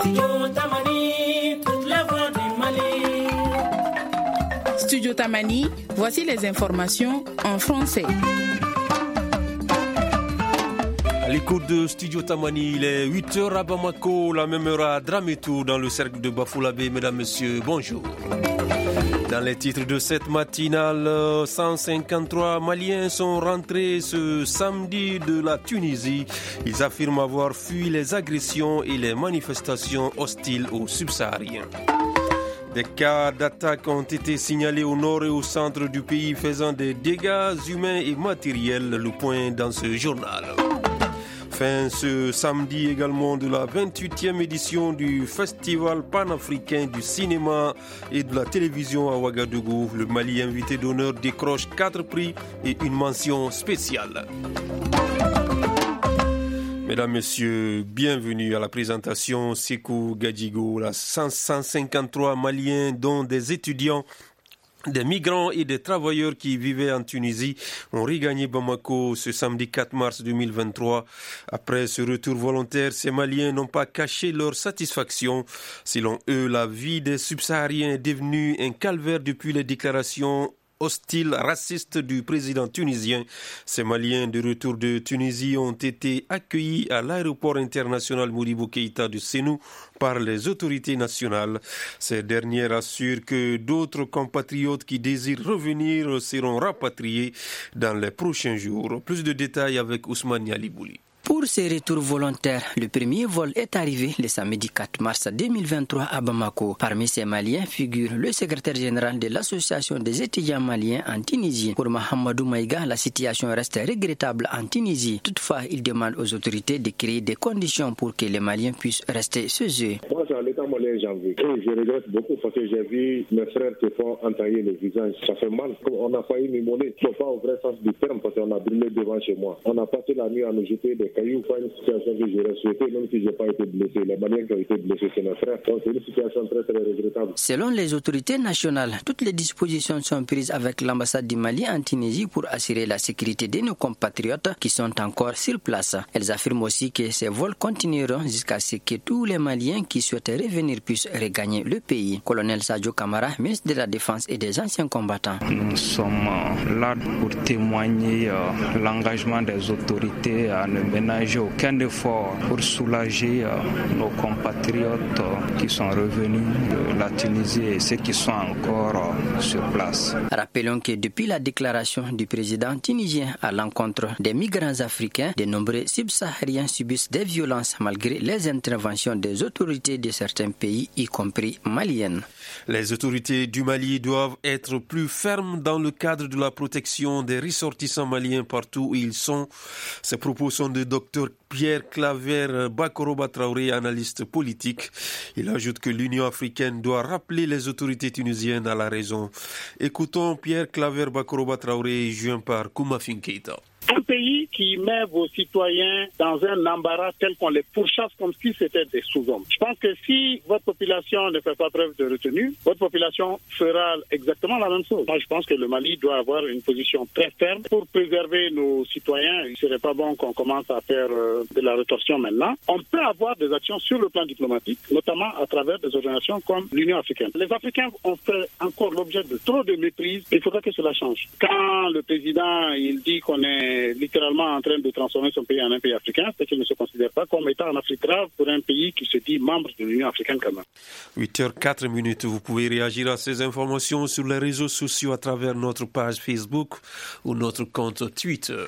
Studio Tamani, voici les informations en français. À l'écoute de Studio Tamani, il est 8h à Bamako, la même heure à Dramétou, dans le cercle de Bafoulabé. Mesdames, Messieurs, bonjour. Dans les titres de cette matinale, 153 Maliens sont rentrés ce samedi de la Tunisie. Ils affirment avoir fui les agressions et les manifestations hostiles aux subsahariens. Des cas d'attaque ont été signalés au nord et au centre du pays, faisant des dégâts humains et matériels. Le point dans ce journal. Fin ce samedi également de la 28e édition du Festival panafricain du cinéma et de la télévision à Ouagadougou. Le Mali invité d'honneur décroche 4 prix et une mention spéciale. Mesdames, Messieurs, bienvenue à la présentation. Sekou Gadjigo, la 153 Maliens dont des étudiants, des migrants et des travailleurs qui vivaient en Tunisie ont regagné Bamako ce samedi 4 mars 2023. Après ce retour volontaire, ces Maliens n'ont pas caché leur satisfaction. Selon eux, la vie des subsahariens est devenue un calvaire depuis les déclarations hostile, raciste du président tunisien. Ces Maliens de retour de Tunisie ont été accueillis à l'aéroport international Modibo Keïta de Sénou par les autorités nationales. Ces dernières assurent que d'autres compatriotes qui désirent revenir seront rapatriés dans les prochains jours. Plus de détails avec Ousmane Yalibouli. Pour ces retours volontaires, le premier vol est arrivé le samedi 4 mars 2023 à Bamako. Parmi ces Maliens figure le secrétaire général de l'Association des étudiants maliens en Tunisie. Pour Mahamadou Maïga, la situation reste regrettable en Tunisie. Toutefois, il demande aux autorités de créer des conditions pour que les Maliens puissent rester chez eux. Moi, c'est à l'état malien j'en vis. Et je regrette beaucoup parce que j'ai vu mes frères se font entailler le visage. Ça fait mal. On a failli m'immolayer. Ce n'est pas au vrai sens du terme parce qu'on a brûlé devant chez moi. On a passé la nuit à nous jeter des cailloux. Pas une situation que j'aurais souhaité, même si je n'ai pas été blessé. Les Maliens qui ont été blessés, c'est mes frères. Donc c'est une situation très très regrettable. Selon les autorités nationales, toutes les dispositions sont prises avec l'ambassade du Mali en Tunisie pour assurer la sécurité de nos compatriotes qui sont encore sur place. Elles affirment aussi que ces vols continueront jusqu'à ce que tous les Maliens qui souhaitent revenir puissent regagner le pays. Colonel Sadio Kamara, ministre de la Défense et des anciens combattants. Nous sommes là pour témoigner l'engagement des autorités à ne ménager aucun effort pour soulager nos compatriotes qui sont revenus de la Tunisie et ceux qui sont encore sur place. Rappelons que depuis la déclaration du président tunisien à l'encontre des migrants africains, de nombreux subsahariens subissent des violences malgré les interventions des autorités de certains pays, y compris maliennes. Les autorités du Mali doivent être plus fermes dans le cadre de la protection des ressortissants maliens partout où ils sont. Ces propos sont de Dr Pierre Claver Bakoroba Traoré, analyste politique. Il ajoute que l'Union africaine doit rappeler les autorités tunisiennes à la raison. Écoutons Pierre Claver Bakoroba Traoré, joint par Koumafin Keïta. Un pays qui met vos citoyens dans un embarras tel qu'on les pourchasse comme si c'était des sous-hommes. Je pense que si votre population ne fait pas preuve de retenue, votre population fera exactement la même chose. Moi, je pense que le Mali doit avoir une position très ferme pour préserver nos citoyens. Il ne serait pas bon qu'on commence à faire de la rétorsion maintenant. On peut avoir des actions sur le plan diplomatique, notamment à travers des organisations comme l'Union africaine. Les Africains ont fait encore l'objet de trop de méprise. Il faudrait que cela change. Quand le président il dit qu'on est littéralement en train de transformer son pays en un pays africain, c'est qu'il ne se considère pas comme étant en Afrique grave pour un pays qui se dit membre de l'Union africaine quand même. 8h04. Vous pouvez réagir à ces informations sur les réseaux sociaux à travers notre page Facebook ou notre compte Twitter.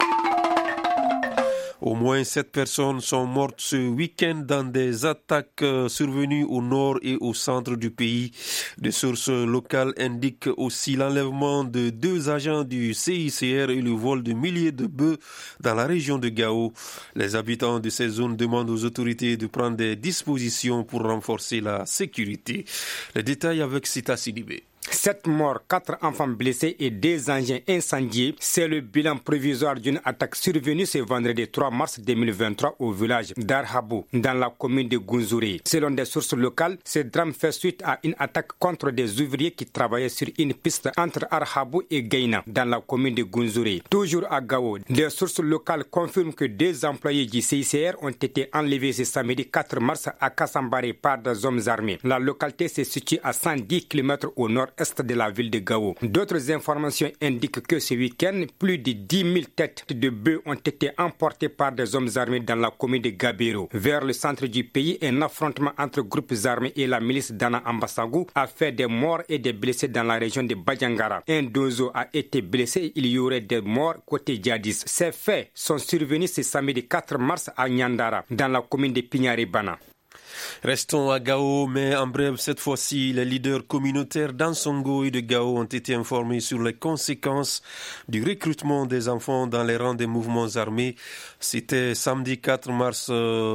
Au moins 7 personnes sont mortes ce week-end dans des attaques survenues au nord et au centre du pays. Des sources locales indiquent aussi l'enlèvement de 2 agents du CICR et le vol de milliers de bœufs dans la région de Gao. Les habitants de ces zones demandent aux autorités de prendre des dispositions pour renforcer la sécurité. Les détails avec Sita Sidibé. 7 morts, 4 enfants blessés et 2 engins incendiés. C'est le bilan provisoire d'une attaque survenue ce vendredi 3 mars 2023 au village d'Arhabou, dans la commune de Gunzuri. Selon des sources locales, ce drame fait suite à une attaque contre des ouvriers qui travaillaient sur une piste entre Arhabou et Gaïna, dans la commune de Gunzuri. Toujours à Gao, des sources locales confirment que 2 employés du CICR ont été enlevés ce samedi 4 mars à Kassambari par des hommes armés. La localité se situe à 110 km au nord-est de la ville de Gao. D'autres informations indiquent que ce week-end, plus de 10 000 têtes de bœufs ont été emportées par des hommes armés dans la commune de Gabiro. Vers le centre du pays, un affrontement entre groupes armés et la milice d'Ana Ambasangou a fait des morts et des blessés dans la région de Badjangara. Un dozo a été blessé, il y aurait des morts côté djihadistes. Ces faits sont survenus ce samedi 4 mars à Nyandara, dans la commune de Pignaribana. Restons à Gao, mais en bref, cette fois-ci, les leaders communautaires d'Ansongo et de Gao ont été informés sur les conséquences du recrutement des enfants dans les rangs des mouvements armés. C'était samedi 4 mars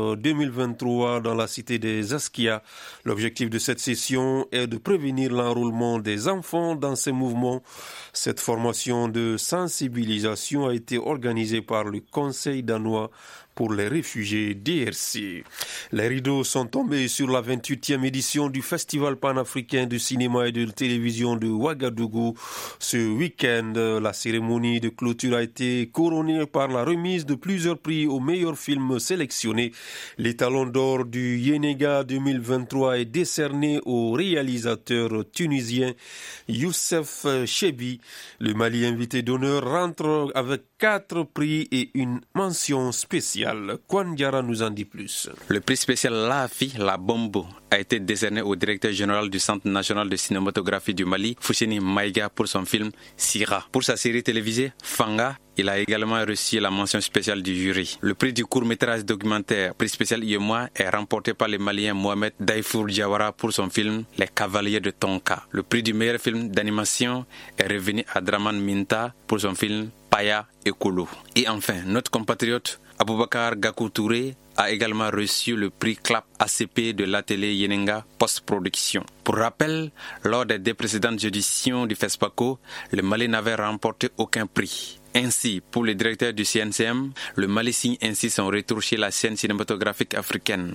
2023 dans la cité des Askia. L'objectif de cette session est de prévenir l'enrôlement des enfants dans ces mouvements. Cette formation de sensibilisation a été organisée par le Conseil danois pour les réfugiés DRC. Les rideaux sont tombés sur la 28e édition du Festival panafricain de cinéma et de télévision de Ouagadougou. Ce week-end, la cérémonie de clôture a été couronnée par la remise de plusieurs prix aux meilleurs films sélectionnés. L'étalon d'or du Yenega 2023 est décerné au réalisateur tunisien Youssef Chebi. Le Mali invité d'honneur rentre avec 4 prix et une mention spéciale. Kwan Diara nous en dit plus. Le prix spécial Lafi, la Bombo, a été décerné au directeur général du Centre national de cinématographie du Mali, Fousseni Maïga, pour son film Sira. Pour sa série télévisée Fanga, il a également reçu la mention spéciale du jury. Le prix du court-métrage documentaire, prix spécial Yémois, est remporté par le Malien Mohamed Daifour Diawara pour son film Les Cavaliers de Tonka. Le prix du meilleur film d'animation est revenu à Draman Minta pour son film Paya et Kolo. Et enfin, notre compatriote Aboubakar Gakou Touré a également reçu le prix CLAP ACP de l'atelier Yenenga Post-Production. Pour rappel, lors des 2 précédentes éditions du FESPACO, le Mali n'avait remporté aucun prix. Ainsi, pour le directeur du CNCM, le Mali signe ainsi son retour chez la scène cinématographique africaine.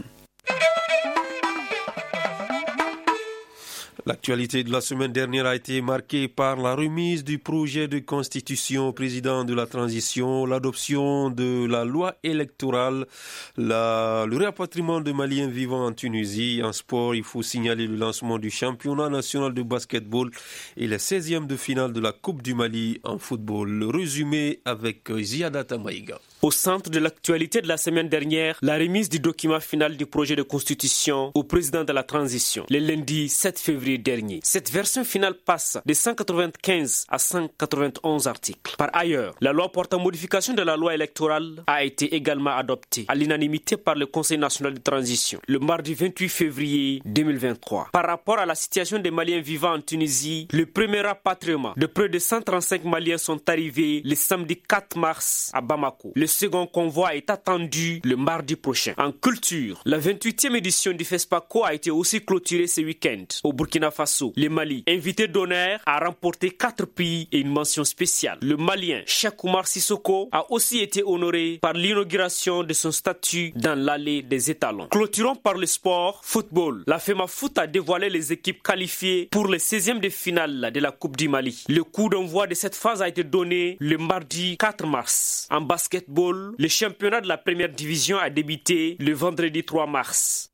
L'actualité de la semaine dernière a été marquée par la remise du projet de constitution au président de la transition, l'adoption de la loi électorale, le rapatriement de Maliens vivant en Tunisie. En sport, il faut signaler le lancement du championnat national de basketball et les 16e de finale de la Coupe du Mali en football. Le résumé avec Ziada Tamaïga. Au centre de l'actualité de la semaine dernière, la remise du document final du projet de constitution au président de la transition, le lundi 7 février dernier. Cette version finale passe de 195 à 191 articles. Par ailleurs, la loi portant modification de la loi électorale a été également adoptée à l'unanimité par le Conseil national de transition le mardi 28 février 2023. Par rapport à la situation des Maliens vivant en Tunisie, le premier rapatriement de près de 135 Maliens sont arrivés le samedi 4 mars à Bamako. Le second convoi est attendu le mardi prochain. En culture, la 28e édition du FESPACO a été aussi clôturée ce week-end au Burkina Faso. Le Mali, invité d'honneur, a remporté 4 prix et une mention spéciale. Le Malien Cheikh Oumar Sissoko a aussi été honoré par l'inauguration de son statue dans l'allée des étalons. Clôturons par le sport, football. La FEMAFOOT a dévoilé les équipes qualifiées pour les 16e de finale de la Coupe du Mali. Le coup d'envoi de cette phase a été donné le mardi 4 mars. En basketball, le championnat de la première division a débuté le vendredi 3 mars.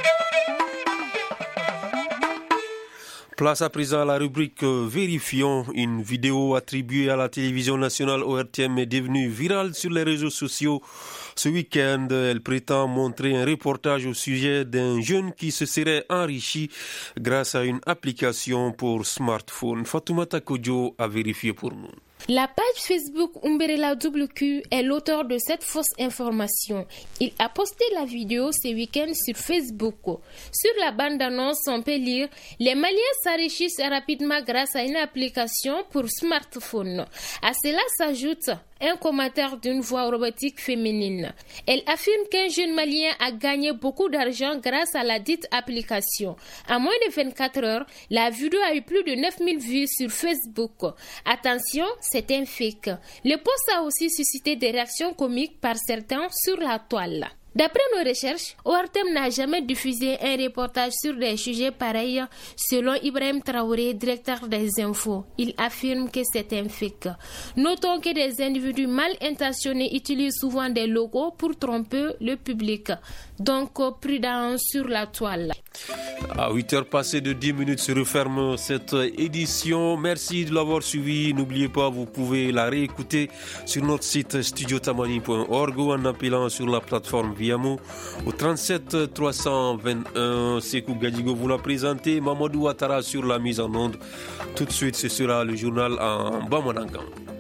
Place à présent à la rubrique Vérifions. Une vidéo attribuée à la télévision nationale ORTM est devenue virale sur les réseaux sociaux. Ce week-end, elle prétend montrer un reportage au sujet d'un jeune qui se serait enrichi grâce à une application pour smartphone. Fatoumata Kodjo a vérifié pour nous. La page Facebook Umbrella WQ est l'auteur de cette fausse information. Il a posté la vidéo ce week-end sur Facebook. Sur la bande-annonce, on peut lire « Les Maliens s'enrichissent rapidement grâce à une application pour smartphone ». À cela s'ajoute un commentaire d'une voix robotique féminine. Elle affirme qu'un jeune Malien a gagné beaucoup d'argent grâce à la dite application. En moins de 24 heures, la vidéo a eu plus de 9000 vues sur Facebook. Attention, c'est un fake. Le post a aussi suscité des réactions comiques par certains sur la toile. D'après nos recherches, ORTM n'a jamais diffusé un reportage sur des sujets pareils, selon Ibrahim Traoré, directeur des infos. Il affirme que c'est un fake. Notons que des individus mal intentionnés utilisent souvent des logos pour tromper le public. Donc, prudence sur la toile. À 8h passées de 10 minutes se referme cette édition. Merci de l'avoir suivi. N'oubliez pas, vous pouvez la réécouter sur notre site studiotamani.org ou en appelant sur la plateforme Viamo au 37 321. Sekou Gadigo vous l'a présenté. Mamadou Ouattara sur la mise en onde. Tout de suite, ce sera le journal en Bamanangan.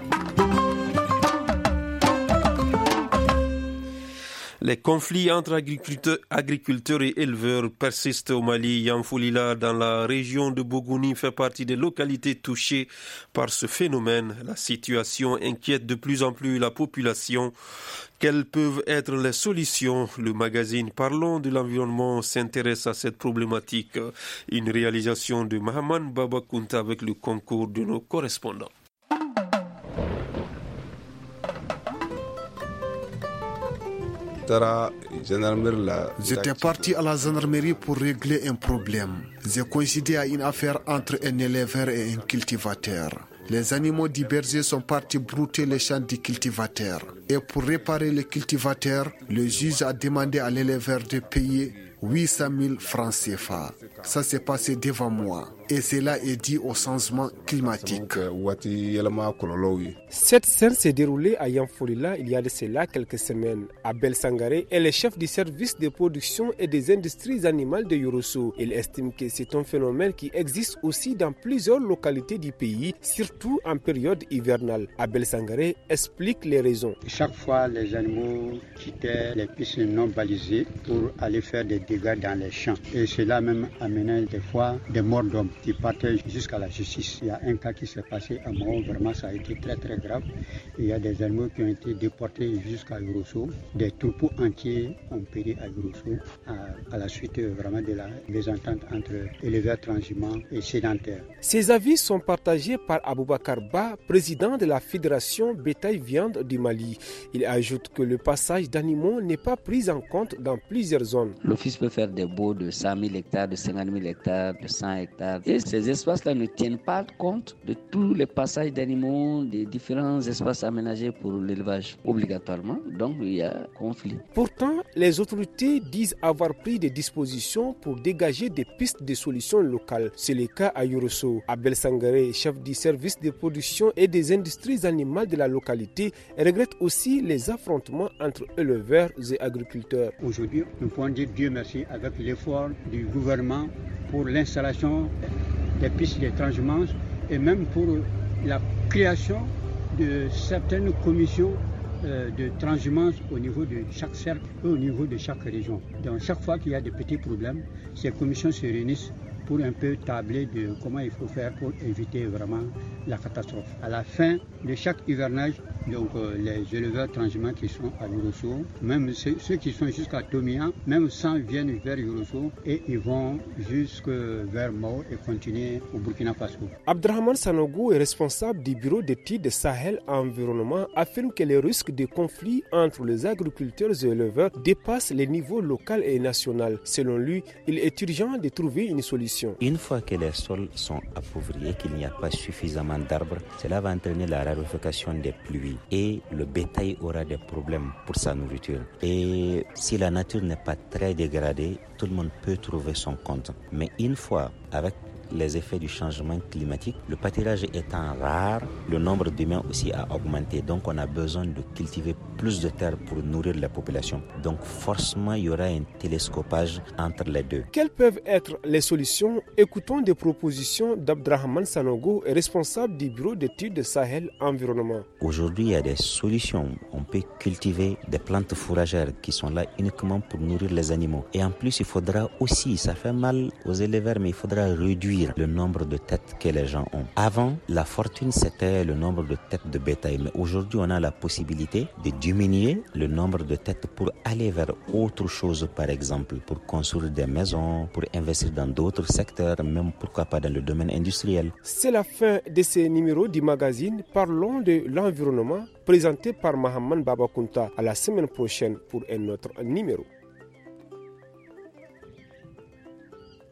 Les conflits entre agriculteurs et éleveurs persistent au Mali. Yanfoulila, dans la région de Bogouni, fait partie des localités touchées par ce phénomène. La situation inquiète de plus en plus la population. Quelles peuvent être les solutions? Le magazine Parlons de l'environnement s'intéresse à cette problématique. Une réalisation de Mahaman Babakunta avec le concours de nos correspondants. J'étais parti à la gendarmerie pour régler un problème. J'ai coïncidé à une affaire entre un éleveur et un cultivateur. Les animaux du berger sont partis brouter les champs du cultivateur. Et pour réparer le cultivateur, le juge a demandé à l'éleveur de payer 800 000 francs CFA. Ça s'est passé devant moi. Et cela est dû au changement climatique. Cette scène s'est déroulée à Yanfoulila il y a de cela quelques semaines. Abel Sangaré est le chef du service de production et des industries animales de Yorosso. Il estime que c'est un phénomène qui existe aussi dans plusieurs localités du pays, surtout en période hivernale. Abel Sangaré explique les raisons. Chaque fois, les animaux quittaient les pistes non balisées pour aller faire des dégâts dans les champs. Et cela même amenait des fois des morts d'hommes qui partaient jusqu'à la justice. Il y a un cas qui s'est passé à Mao, vraiment ça a été très très grave. Il y a des animaux qui ont été déportés jusqu'à Yorosso. Des troupeaux entiers ont péri à Yorosso à la suite vraiment de la mésentente entre éleveurs transhumants et sédentaires. Ces avis sont partagés par Aboubakar Ba, président de la Fédération Bétail-Viande du Mali. Il ajoute que le passage d'animaux n'est pas pris en compte dans plusieurs zones. L'office peut faire des baux de 100 000 hectares, de 50 000 hectares, de 100 hectares. Et ces espaces-là ne tiennent pas compte de tous les passages d'animaux, des différents espaces aménagés pour l'élevage obligatoirement. Donc il y a conflit. Pourtant, les autorités disent avoir pris des dispositions pour dégager des pistes de solutions locales. C'est le cas à Yorosso. Abel Sangaré, chef du service de production et des industries animales de la localité, regrette aussi les affrontements entre éleveurs et agriculteurs. Aujourd'hui, nous pouvons dire Dieu merci avec l'effort du gouvernement pour l'installation des pistes de transhumance et même pour la création de certaines commissions de transhumance au niveau de chaque cercle et au niveau de chaque région. Donc chaque fois qu'il y a des petits problèmes, ces commissions se réunissent pour un peu tabler de comment il faut faire pour éviter vraiment la catastrophe. À la fin de chaque hivernage, donc les éleveurs transhumants qui sont à Yorosso, même ceux qui sont jusqu'à Tomia, même sans viennent vers Yorosso et ils vont jusque vers Mao et continuer au Burkina Faso. Abdrahman Sanogo est responsable du bureau d'études Sahel Environnement, affirme que les risques de conflit entre les agriculteurs et éleveurs dépassent les niveaux local et national. Selon lui, il est urgent de trouver une solution. Une fois que les sols sont appauvris et qu'il n'y a pas suffisamment d'arbres, cela va entraîner la raréfaction des pluies et le bétail aura des problèmes pour sa nourriture. Et si la nature n'est pas très dégradée, tout le monde peut trouver son compte. Mais une fois avec les effets du changement climatique, le pâturage étant rare, le nombre d'humains aussi a augmenté. Donc on a besoin de cultiver plus de terre pour nourrir la population. Donc forcément, il y aura un télescopage entre les deux. Quelles peuvent être les solutions? Écoutons des propositions d'Abdrahman Sanogo, responsable du bureau d'études Sahel Environnement. Aujourd'hui, il y a des solutions. On peut cultiver des plantes fourragères qui sont là uniquement pour nourrir les animaux. Et en plus, il faudra aussi, ça fait mal aux éleveurs, mais il faudra réduire réduire le nombre de têtes que les gens ont. Avant, la fortune, c'était le nombre de têtes de bétail. Mais aujourd'hui, on a la possibilité de diminuer le nombre de têtes pour aller vers autre chose, par exemple, pour construire des maisons, pour investir dans d'autres secteurs, même pourquoi pas dans le domaine industriel. C'est la fin de ce numéro du magazine Parlons de l'environnement, présenté par Mahaman Babakunta. À la semaine prochaine pour un autre numéro.